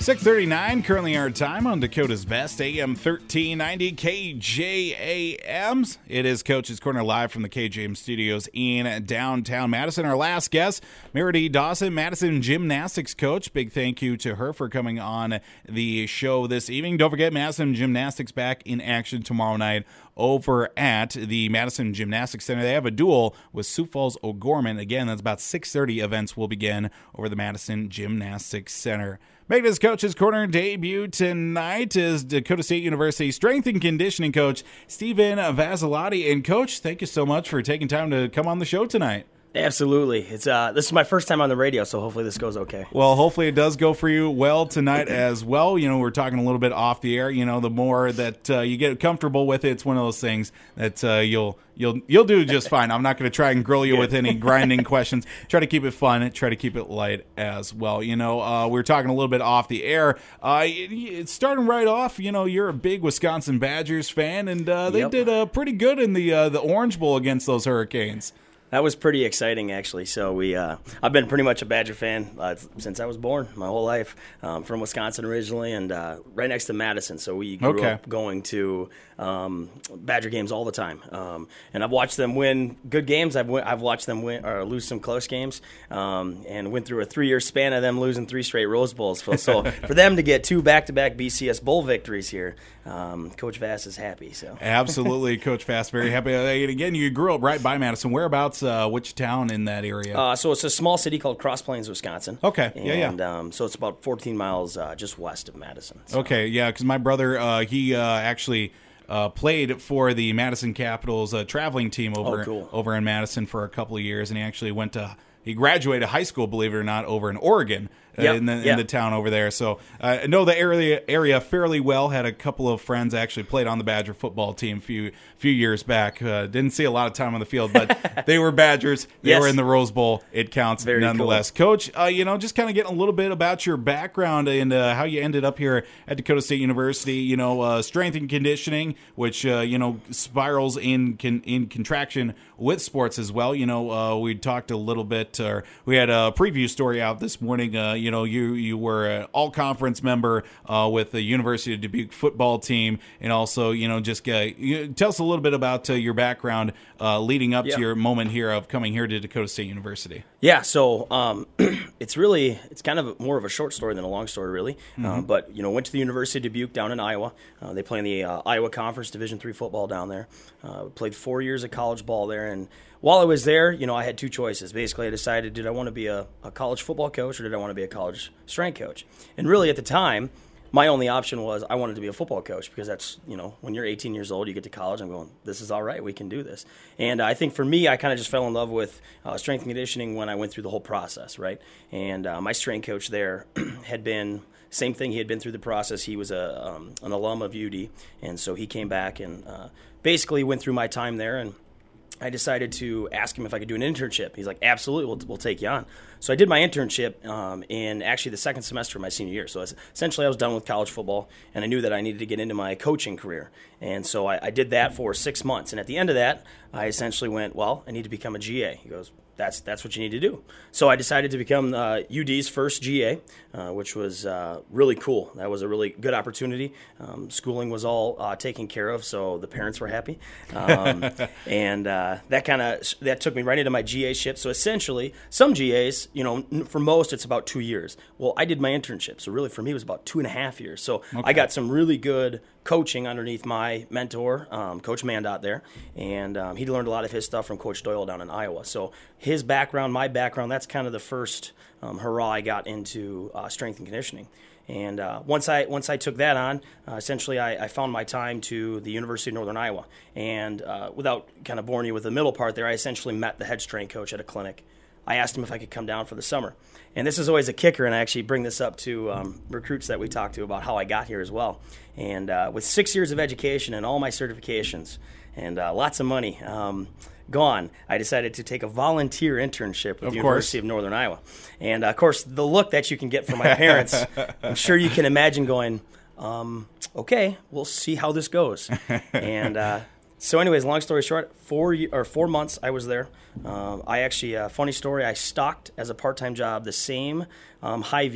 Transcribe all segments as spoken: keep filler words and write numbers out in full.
six thirty-nine, currently our time on Dakota's Best, A M thirteen ninety K J A Ms. It is Coach's Corner live from the K J M studios in downtown Madison. Our last guest, Meredith Dawson, Madison gymnastics coach. Big thank you to her for coming on the show this evening. Don't forget, Madison Gymnastics back in action tomorrow night over at the Madison Gymnastics Center. They have a duel with Sioux Falls O'Gorman. Again, that's about six thirty. Events will begin over the Madison Gymnastics Center. Making his Coach's Corner debut tonight is Dakota State University strength and conditioning coach Stephen Vasilati. And Coach, thank you so much for taking time to come on the show tonight. Absolutely. It's uh, this is my first time on the radio, so hopefully this goes okay. Well, hopefully it does go for you well tonight as well. You know, we're talking a little bit off the air. You know, the more that uh, you get comfortable with it, it's one of those things that uh, you'll you'll you'll do just fine. I'm not going to try and grill you with any grinding questions. Try to keep it fun. Try to keep it light as well. You know, uh, we were talking a little bit off the air. Uh, it, it's starting right off. You know, you're a big Wisconsin Badgers fan, and uh, they Yep. did uh, pretty good in the uh, the Orange Bowl against those Hurricanes. That was pretty exciting, actually. So we, uh, I've been pretty much a Badger fan uh, since I was born, my whole life. Um, from Wisconsin originally, and uh, right next to Madison. So we grew Okay. up going to um, Badger games all the time, um, and I've watched them win good games. I've win, I've watched them win or lose some close games, um, and went through a three-year span of them losing three straight Rose Bowls. So, so for them to get two back-to-back B C S Bowl victories here, um, Coach Vass is happy. So Absolutely, Coach Fast, very happy. And again, you grew up right by Madison. Whereabouts? Uh, which town in that area? Uh, so it's a small city called Cross Plains, Wisconsin. Okay, yeah, yeah. And um, so it's about fourteen miles uh, just west of Madison. So. Okay, yeah, because my brother, uh, he uh, actually uh, played for the Madison Capitals uh, traveling team over Oh, cool. over in Madison for a couple of years, and he actually went to he graduated high school, believe it or not, over in Oregon. Uh, Yep, in the yeah. in the town over there, so uh, I know the area area fairly well. Had a couple of friends actually played on the Badger football team a few few years back. Uh, didn't see a lot of time on the field, but they were Badgers. They Yes. were in the Rose Bowl. It counts Very nonetheless. Coach, uh, you know, just kind of getting a little bit about your background and uh, how you ended up here at Dakota State University. You know, uh, strength and conditioning, which uh, you know spirals in con- in contraction with sports as well. You know, uh, we talked a little bit. Uh, we had a preview story out this morning. Uh, you know, you you were an all-conference member uh, with the University of Dubuque football team, and also, you know, just uh, you, tell us a little bit about uh, your background uh, leading up Yeah. to your moment here of coming here to Dakota State University. Yeah, so um, it's really, it's kind of more of a short story than a long story, really. Uh, but, you know, went to the University of Dubuque down in Iowa. Uh, they play in the uh, Iowa Conference Division three football down there. Uh, played four years of college ball there. And while I was there, you know, I had two choices. Basically, I decided, did I want to be a, a college football coach or did I want to be a college strength coach? And really, at the time, my only option was I wanted to be a football coach because that's, you know, when you're eighteen years old, you get to college, I'm going, this is all right, we can do this. And I think for me, I kind of just fell in love with uh, strength and conditioning when I went through the whole process, right? And uh, my strength coach there had been, same thing, he had been through the process. He was a um, an alum of U D, and so he came back and uh, basically went through my time there, and I decided to ask him if I could do an internship. He's like, absolutely, we'll, we'll take you on. So I did my internship um, in actually the second semester of my senior year. So essentially I was done with college football, and I knew that I needed to get into my coaching career. And so I, I did that for six months. And at the end of that, I essentially went, well, I need to become a G A. He goes, that's that's what you need to do. So I decided to become uh, U D's first G A, uh, which was uh, really cool. That was a really good opportunity. Um, schooling was all uh, taken care of, so the parents were happy. Um, and uh, that kind of that took me right into my G A ship. So essentially, some G As, you know, for most it's about two years. Well, I did my internship, so really for me it was about two and a half years. So Okay. I got some really good coaching underneath my mentor, um, Coach Mandot there, and um, he learned a lot of his stuff from Coach Doyle down in Iowa. So his background, my background, that's kind of the first um, hurrah I got into uh, strength and conditioning. And uh, once I once I took that on, uh, essentially I, I found my time to the University of Northern Iowa. And uh, without kind of boring you with the middle part there, I essentially met the head strength coach at a clinic. I asked him if I could come down for the summer. And this is always a kicker, and I actually bring this up to um, recruits that we talk to about how I got here as well. And uh, with six years of education and all my certifications and uh, lots of money um, gone, I decided to take a volunteer internship with Of the course. University of Northern Iowa. And, uh, of course, the look that you can get from my parents, I'm sure you can imagine going, um, okay, we'll see how this goes. And uh, so anyways, long story short, four ye- or four months I was there. Um, I actually, uh, funny story, I stocked as a part-time job the same um, Hy-Vee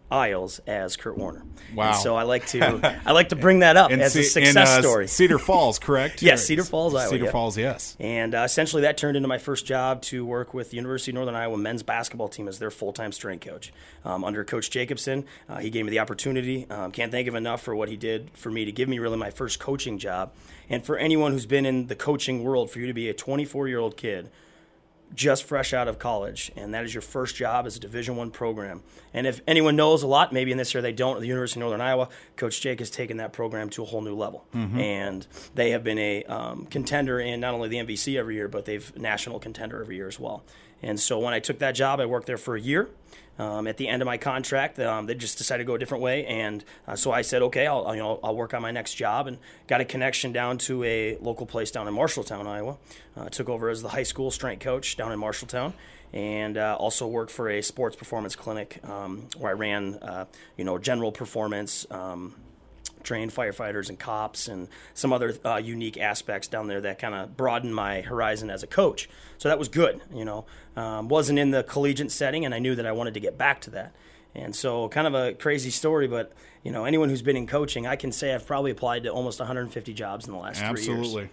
aisles as Kurt Warner. Wow. And so I like to I like to bring that up in as C- a success in, uh, story. Cedar Falls, correct? Yes, Cedar Falls, Iowa. Cedar yeah. Falls, yes. And uh, essentially that turned into my first job to work with the University of Northern Iowa men's basketball team as their full-time strength coach. Um, under Coach Jacobson, uh, he gave me the opportunity. Um, can't thank him enough for what he did for me to give me really my first coaching job. And for anyone who's been in the coaching world, for you to be a twenty-four-year-old kid just fresh out of college, and that is your first job as a Division One program. And if anyone knows a lot, maybe in this year they don't, at the University of Northern Iowa, Coach Jake has taken that program to a whole new level. Mm-hmm. And they have been a um, contender in not only the M V C every year, but they've national contender every year as well. And so when I took that job, I worked there for a year. Um, at the end of my contract, um, they just decided to go a different way, and uh, so I said, okay, I'll you know I'll work on my next job, and got a connection down to a local place down in Marshalltown, Iowa. Uh, took over as the high school strength coach down in Marshalltown, and uh, also worked for a sports performance clinic um, where I ran uh, you know general performance. Um, trained firefighters and cops and some other uh, unique aspects down there that kind of broadened my horizon as a coach. So that was good, you know. Um, wasn't in the collegiate setting, and I knew that I wanted to get back to that. And so kind of a crazy story, but, you know, anyone who's been in coaching, I can say I've probably applied to almost one hundred fifty jobs in the last Absolutely. three years. Absolutely.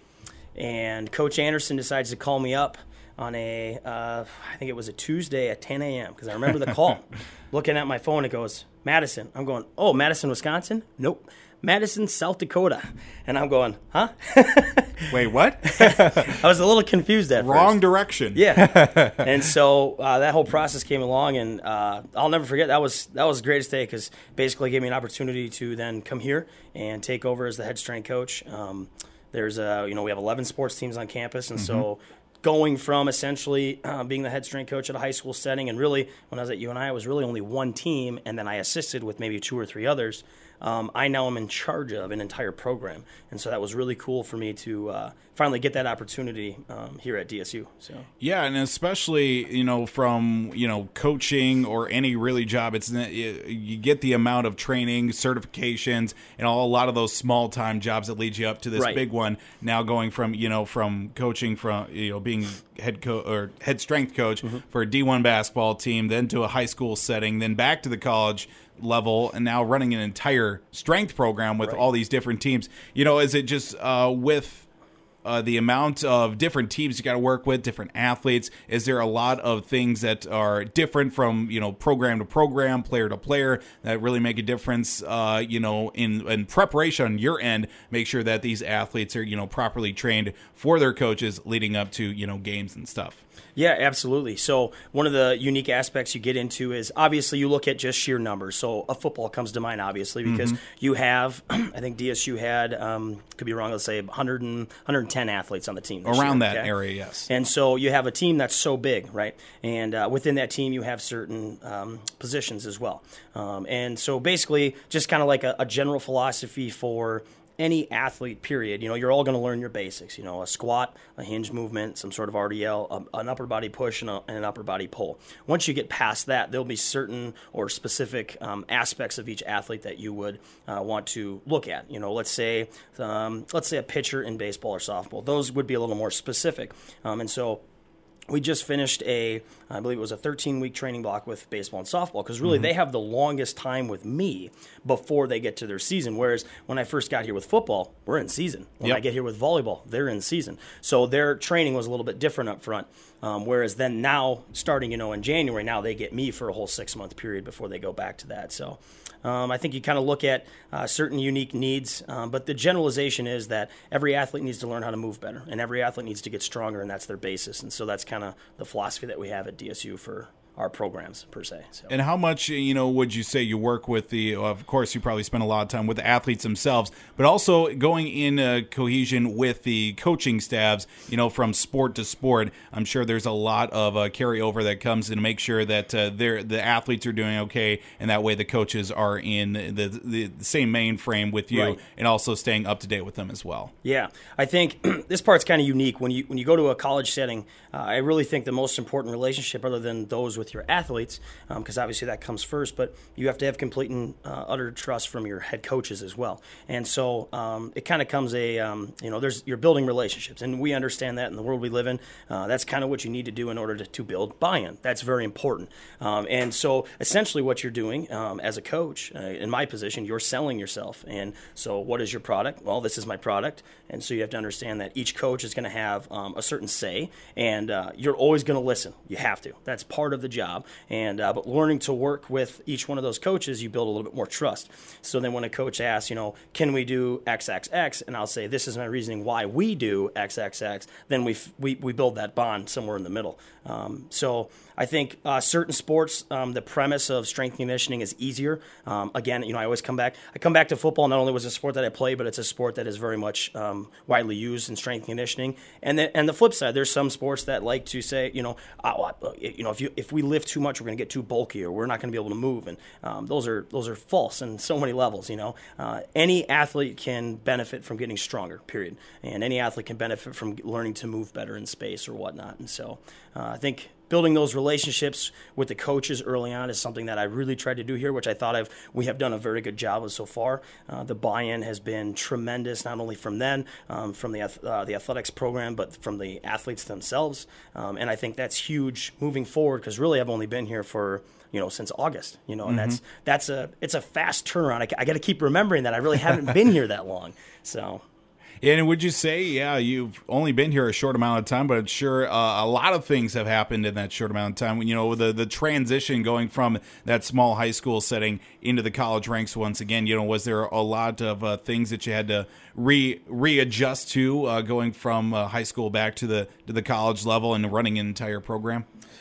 And Coach Anderson decides to call me up on a, uh, I think it was a Tuesday at ten a.m., because I remember the call. Looking at my phone, it goes, Madison. I'm going, oh, Madison, Wisconsin? Nope. Madison, South Dakota. And I'm going, huh? Wait, what? I was a little confused at Wrong first. direction. Yeah. And so uh, that whole process came along, and uh, I'll never forget, that was that was the greatest day, because basically gave me an opportunity to then come here and take over as the head strength coach. Um, there's, a, you know, we have eleven sports teams on campus, and mm-hmm. so going from essentially uh, being the head strength coach at a high school setting, and really when I was at U N I, I was really only one team, and then I assisted with maybe two or three others. Um, I now am in charge of an entire program, and so that was really cool for me to uh, finally get that opportunity um, here at D S U. So yeah, and especially you know from you know coaching or any really job, it's you get the amount of training, certifications, and all a lot of those small time jobs that lead you up to this right. big one. Now going from you know from coaching from you know being head co- or head strength coach mm-hmm. for a D one basketball team, then to a high school setting, then back to the college level, and now running an entire strength program with right. all these different teams. You know, is it just uh, with uh, the amount of different teams you got to work with, different athletes, is there a lot of things that are different from, you know, program to program, player to player, that really make a difference, uh, you know, in, in preparation on your end, make sure that these athletes are, you know, properly trained for their coaches leading up to, you know, games and stuff? Yeah, absolutely. So one of the unique aspects you get into is obviously you look at just sheer numbers. So a football comes to mind, obviously, because mm-hmm. you have, I think D S U had, um, could be wrong, let's say one hundred, one hundred ten athletes on the team. Around year, that okay? area, yes. And so you have a team that's so big, right? And uh, within that team you have certain um, positions as well. Um, and so basically just kind of like a, a general philosophy for any athlete, period, you know, you're all going to learn your basics, you know, a squat, a hinge movement, some sort of R D L, a, an upper body push, and, a, and an upper body pull. Once you get past that, there'll be certain or specific um, aspects of each athlete that you would uh, want to look at. You know, let's say, um, let's say a pitcher in baseball or softball. Those would be a little more specific. Um, and so we just finished a, I believe it was a thirteen-week training block with baseball and softball, because really mm-hmm. they have the longest time with me before they get to their season, whereas when I first got here with football, we're in season. When yep. I get here with volleyball, they're in season. So their training was a little bit different up front, um, whereas then now, starting you know in January, now they get me for a whole six-month period before they go back to that. So um, I think you kind of look at uh, certain unique needs, um, but the generalization is that every athlete needs to learn how to move better, and every athlete needs to get stronger, and that's their basis. And so that's kind of the philosophy that we have at D S U for our programs per se. So. And how much, you know, would you say you work with the, of course, you probably spend a lot of time with the athletes themselves, but also going in uh, cohesion with the coaching staffs, you know, from sport to sport. I'm sure there's a lot of uh, carryover that comes in to make sure that uh, they're, the athletes are doing okay, and that way the coaches are in the, the, the same mainframe with you, right. and also staying up to date with them as well. Yeah, I think this part's kind of unique. When you when you go to a college setting, uh, I really think the most important relationship, other than those with with your athletes, because um, obviously that comes first, but you have to have complete and uh, utter trust from your head coaches as well. And so um, it kind of comes a, um, you know, there's you're building relationships, and we understand that in the world we live in. Uh, that's kind of what you need to do in order to, to build buy-in. That's very important. Um, and so essentially what you're doing um, as a coach, uh, in my position, you're selling yourself. And so what is your product? Well, this is my product. And so you have to understand that each coach is going to have um, a certain say, and uh, you're always going to listen. You have to. That's part of the job. And uh, but learning to work with each one of those coaches, you build a little bit more trust. So then when a coach asks, you know, can we do X X X? And I'll say, this is my reasoning why we do X X X. Then we we, we build that bond somewhere in the middle. Um, so I think uh, certain sports, um, the premise of strength and conditioning is easier. Um, again, you know, I always come back. I come back to football. Not only was it a sport that I play, but it's a sport that is very much um, widely used in strength and conditioning. And the, and the flip side, there's some sports that like to say, you know, oh, you know, if you if we lift too much, we're going to get too bulky, or we're not going to be able to move. And um, those are those are false in so many levels. You know, uh, any athlete can benefit from getting stronger. Period. And any athlete can benefit from learning to move better in space or whatnot. And so uh, I think building those relationships with the coaches early on is something that I really tried to do here, which I thought I've we have done a very good job of so far. Uh, the buy-in has been tremendous, not only from them, um, from the uh, the athletics program, but from the athletes themselves. Um, and I think that's huge moving forward, because really I've only been here for you know since August. You know, and mm-hmm. that's that's a it's a fast turnaround. I, I got to keep remembering that I really haven't been here that long. So. And would you say, yeah, you've only been here a short amount of time, but sure, uh, a lot of things have happened in that short amount of time. You know, the the transition going from that small high school setting into the college ranks once again, you know, was there a lot of uh, things that you had to re readjust to uh, going from uh, high school back to the to the college level and running an entire program?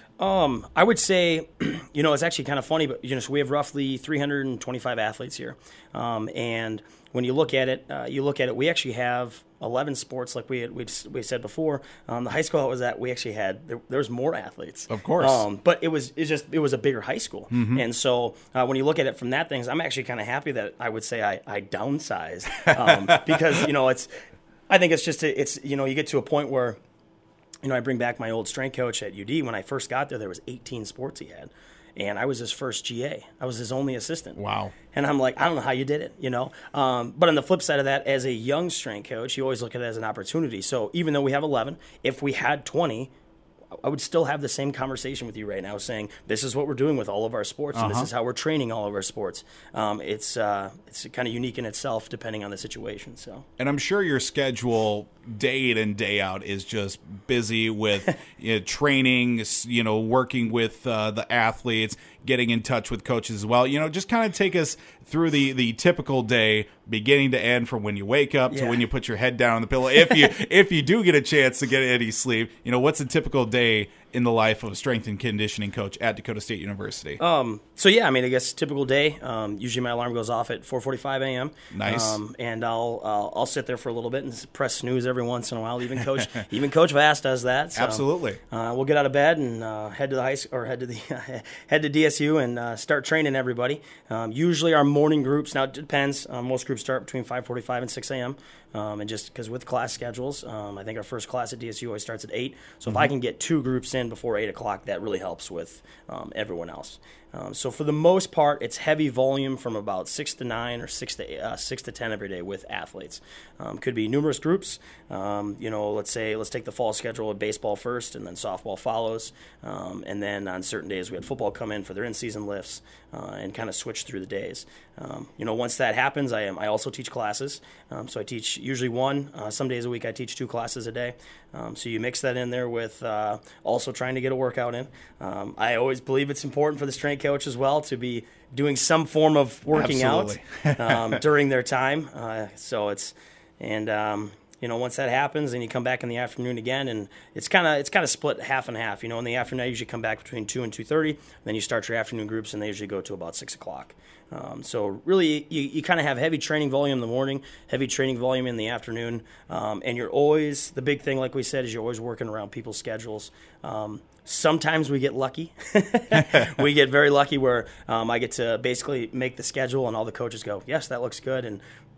Um, I would say, you know, it's actually kind of funny, but you know, so we have roughly three hundred twenty-five athletes here, um, and when you look at it, uh, you look at it, we actually have eleven sports, like we had, we we said before. Um, the high school I was at, we actually had there, there was more athletes, of course, um, but it was it's just it was a bigger high school, mm-hmm. and so uh, when you look at it from that things, I'm actually kind of happy that I would say I I downsized um, because you know it's I think it's just a, it's you know you get to a point where. You know, I bring back my old strength coach at U D. When I first got there, there was eighteen sports he had. And I was his first G A. I was his only assistant. Wow. And I'm like, I don't know how you did it, you know. Um, but on the flip side of that, as a young strength coach, you always look at it as an opportunity. So even though we have eleven, if we had twenty, I would still have the same conversation with you right now, saying this is what we're doing with all of our sports, and uh-huh. this is how we're training all of our sports. Um, it's uh, it's kind of unique in itself, depending on the situation. So, and I'm sure your schedule, day in and day out, is just busy with you know, training, you know, working with uh, the athletes, getting in touch with coaches as well. You know, just kind of take us through the the typical day, beginning to end, from when you wake up yeah. to when you put your head down on the pillow. If you if you do get a chance to get any sleep, you know, what's a typical day in the life of a strength and conditioning coach at Dakota State University? Um, so yeah, I mean, I guess typical day. Um, usually my alarm goes off at four forty-five a.m. Nice. Um, and I'll, I'll I'll sit there for a little bit and press snooze every once in a while. Even coach even Coach Vass does that. So, Absolutely. Uh, we'll get out of bed and uh, head to the high school, or head to the head to D S U and uh, start training everybody. Um, usually our morning groups. Now it depends. Um, most groups start between five forty-five and six a.m. Um, and just because with class schedules, um, I think our first class at D S U always starts at eight. So mm-hmm. if I can get two groups in before eight o'clock, that really helps with um, everyone else. Um, so for the most part, it's heavy volume from about six to nine or six to uh, six to ten every day with athletes. Um, could be numerous groups. Um, you know, let's say let's take the fall schedule with baseball first, and then softball follows, um, and then on certain days we had football come in for their in-season lifts uh, and kind of switch through the days. Um, you know, once that happens, I am I also teach classes. Um, so I teach usually one. Uh, some days a week I teach two classes a day. Um, so you mix that in there with uh, also trying to get a workout in. Um, I always believe it's important for the strength coach as well to be doing some form of working Absolutely. out um, during their time. Uh, so it's and um, you know once that happens, then you come back in the afternoon again, and it's kind of it's kind of split half and half. You know, in the afternoon I usually come back between two and two thirty. Then you start your afternoon groups, and they usually go to about six o'clock. Um, so really, you, you kind of have heavy training volume in the morning, heavy training volume in the afternoon, um, and you're always, the big thing, like we said, is you're always working around people's schedules. Um, sometimes we get lucky. We get very lucky where um, I get to basically make the schedule, and all the coaches go, yes, that looks good, and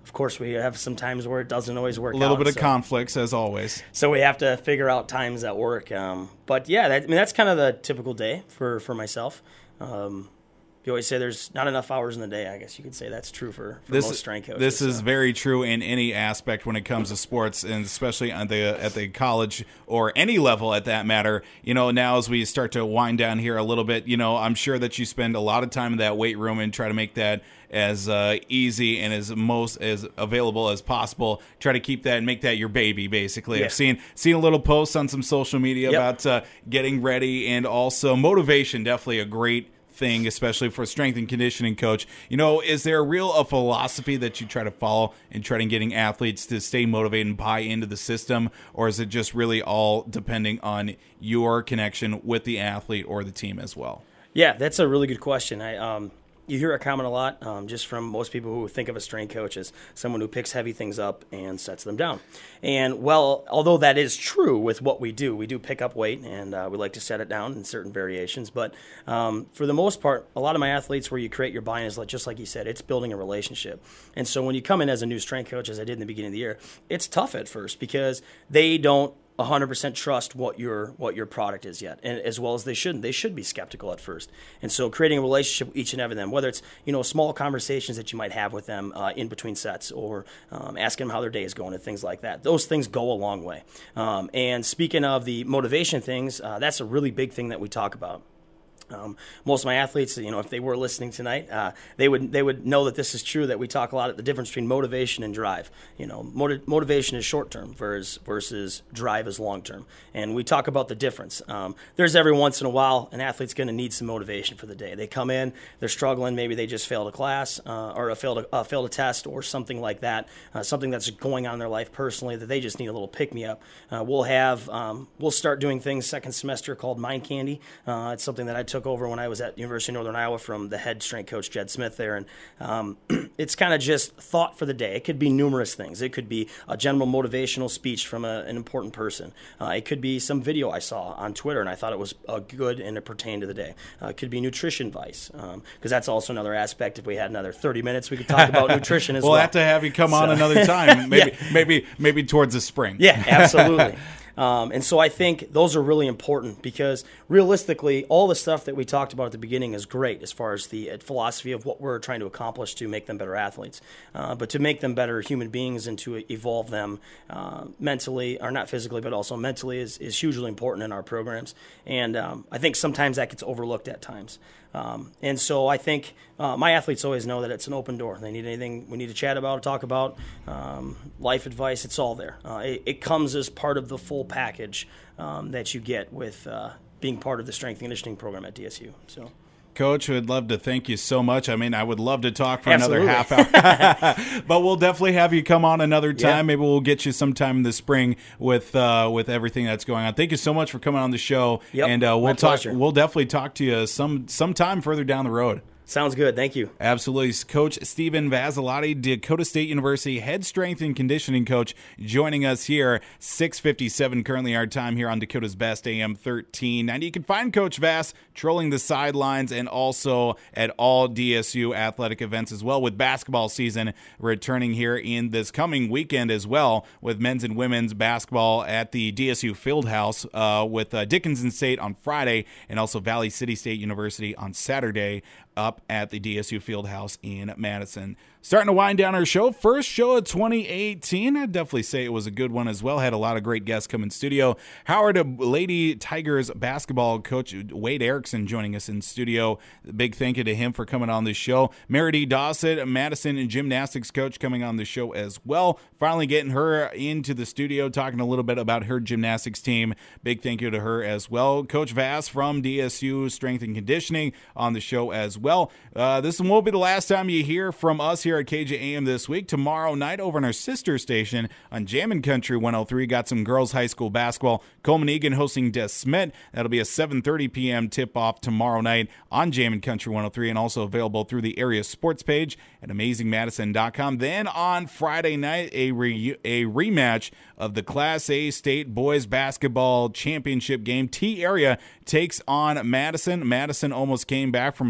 of course, we have some times where it doesn't always work out. A little out, bit of so. conflicts, as always. So we have to figure out times that work. Um, but, yeah, that, I mean, that's kind of the typical day for, for myself. Um You always say there's not enough hours in the day. I guess you could say that's true for, for this, most strength coaches. This so. is very true in any aspect when it comes to sports, and especially on the at the college or any level at that matter. You know, now as we start to wind down here a little bit, you know, I'm sure that you spend a lot of time in that weight room and try to make that as uh, easy and as most as available as possible. Try to keep that and make that your baby, basically. Yeah. I've seen seen a little posts on some social media yep. about uh, getting ready, and also motivation. Definitely a great thing, especially for strength and conditioning coach. You know, is there a real a philosophy that you try to follow in trying to getting athletes to stay motivated and buy into the system, or is it just really all depending on your connection with the athlete or the team as well? Yeah, that's a really good question. I um You hear a comment a lot um, just from most people who think of a strength coach as someone who picks heavy things up and sets them down. And, well, although that is true with what we do, we do pick up weight, and uh, we like to set it down in certain variations. But um, for the most part, a lot of my athletes, where you create your buy-in, is like, just like you said, it's building a relationship. And so when you come in as a new strength coach, as I did in the beginning of the year, it's tough at first because they don't one hundred percent trust what your what your product is yet, and as well as they shouldn't. They should be skeptical at first. And so creating a relationship with each and every of them, whether it's, you know, small conversations that you might have with them uh, in between sets, or um, asking them how their day is going and things like that. Those things go a long way. Um, and speaking of the motivation things, uh, that's a really big thing that we talk about. Um, most of my athletes, you know, if they were listening tonight, uh, they would they would know that this is true, that we talk a lot about the difference between motivation and drive. You know, motiv- motivation is short-term versus, versus drive is long-term. And we talk about the difference. Um, there's every once in a while an athlete's going to need some motivation for the day. They come in, they're struggling, maybe they just failed a class uh, or a failed, a, uh, failed a test or something like that, uh, something that's going on in their life personally that they just need a little pick-me-up. Uh, we'll have, um, we'll start doing things second semester called Mind Candy. Uh, it's something that I took over when I was at University of Northern Iowa from the head strength coach, Jed Smith, there. And um, it's kind of just thought for the day. It could be numerous things. It could be a general motivational speech from a, an important person. Uh, it could be some video I saw on Twitter, and I thought it was uh, good and it pertained to the day. Uh, it could be nutrition advice, because um, that's also another aspect. If we had another thirty minutes, we could talk about nutrition as we'll well. We'll have to have you come on so. another time, maybe, yeah. maybe, maybe towards the spring. Yeah, absolutely. Um, and so I think those are really important, because realistically, all the stuff that we talked about at the beginning is great as far as the philosophy of what we're trying to accomplish to make them better athletes. Uh, but to make them better human beings and to evolve them uh, mentally, or not physically, but also mentally, is, is hugely important in our programs. And um, I think sometimes that gets overlooked at times. Um, and so I think uh, my athletes always know that it's an open door. They need anything we need to chat about, talk about, um, life advice, it's all there. Uh, it, it comes as part of the full package um, that you get with uh, being part of the strength and conditioning program at D S U. So. Coach, we'd love to thank you so much. I mean, I would love to talk for Absolutely. another half hour, but we'll definitely have you come on another time. Yeah. Maybe we'll get you sometime in the spring with uh, with everything that's going on. Thank you so much for coming on the show, yep. and uh, we'll My talk. pleasure. We'll definitely talk to you some sometime further down the road. Sounds good. Thank you. Absolutely. Coach Stephen Vasilati, Dakota State University head strength and conditioning coach, joining us here, six fifty-seven currently our time here on Dakota's Best A M thirteen ninety. You can find Coach Vass trolling the sidelines and also at all D S U athletic events as well, with basketball season returning here in this coming weekend as well, with men's and women's basketball at the D S U Fieldhouse uh, with uh, Dickinson State on Friday, and also Valley City State University on Saturday up at the D S U Fieldhouse in Madison. Starting to wind down our show. First show of twenty eighteen. I'd definitely say it was a good one as well. Had a lot of great guests come in studio. Howard Lady Tigers basketball coach Wade Erickson joining us in studio. Big thank you to him for coming on the show. Meredy Dawson, Madison gymnastics coach, coming on the show as well. Finally getting her into the studio, talking a little bit about her gymnastics team. Big thank you to her as well. Coach Vass from D S U Strength and Conditioning on the show as well. Uh, this won't be the last time you hear from us here at K J A M this week. Tomorrow night over on our sister station on Jammin' Country one oh three, got some girls high school basketball. Coleman Egan hosting Des Smith. That'll be a seven thirty p.m. tip-off tomorrow night on Jammin' Country one oh three, and also available through the area sports page at amazing madison dot com. Then on Friday night, a, re- a rematch of the Class A State Boys Basketball Championship game. T-Area takes on Madison. Madison almost came back from a thirty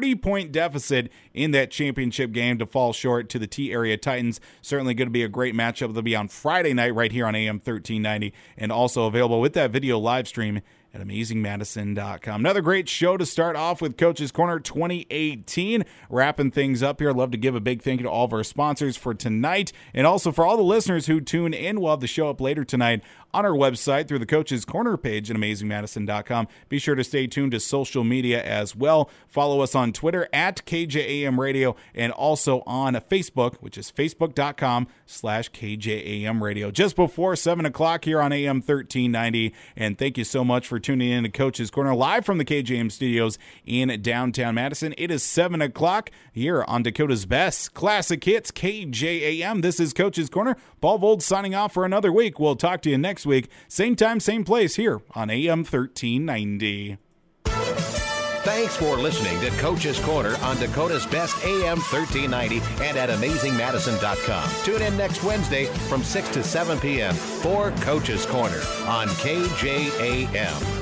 forty-point deficit in that championship game to fall short to the T-Area Titans. Certainly going to be a great matchup. They'll be on Friday night right here on A M thirteen ninety and also available with that video live stream at amazing madison dot com. Another great show to start off with Coach's Corner twenty eighteen. Wrapping things up here. I'd love to give a big thank you to all of our sponsors for tonight and also for all the listeners who tune in. We'll have the show up later tonight on our website through the Coach's Corner page at amazing madison dot com. Be sure to stay tuned to social media as well. Follow us on Twitter at K J A M Radio and also on Facebook, which is facebook.com slash KJAM Radio. Just before seven o'clock here on A M thirteen ninety. And thank you so much for tuning in to Coach's Corner live from the K J M studios in downtown Madison. It is seven o'clock here on Dakota's Best Classic Hits, K J A M. This is Coach's Corner. Paul Vold signing off for another week. We'll talk to you next week. Same time, same place here on A M thirteen ninety. Thanks for listening to Coach's Corner on Dakota's Best A M thirteen ninety and at amazing madison dot com. Tune in next Wednesday from six to seven p.m. for Coach's Corner on K J A M.